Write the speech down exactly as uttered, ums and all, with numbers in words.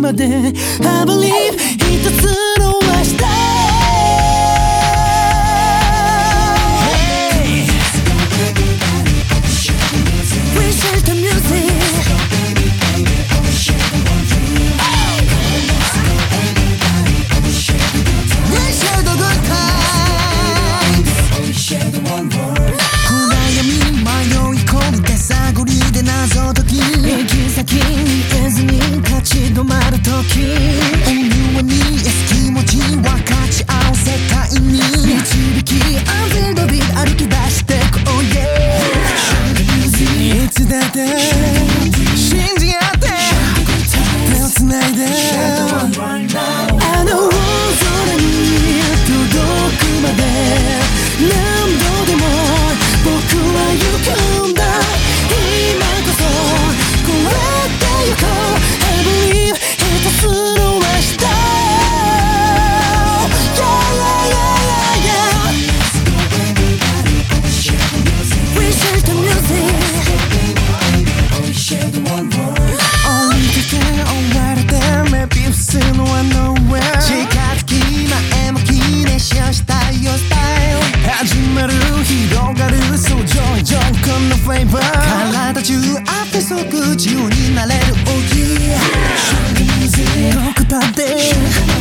まで I believe 一つの明日止まるとき思いに気持ち分かち合う世界に導き安全飛び歩き出してこう Yeah いつだって信じ合って手をつないであの大空に届くまで何度でも僕は行くんだ今こそ超えてゆこう体中あって即自由になれる Oh yeah どこだって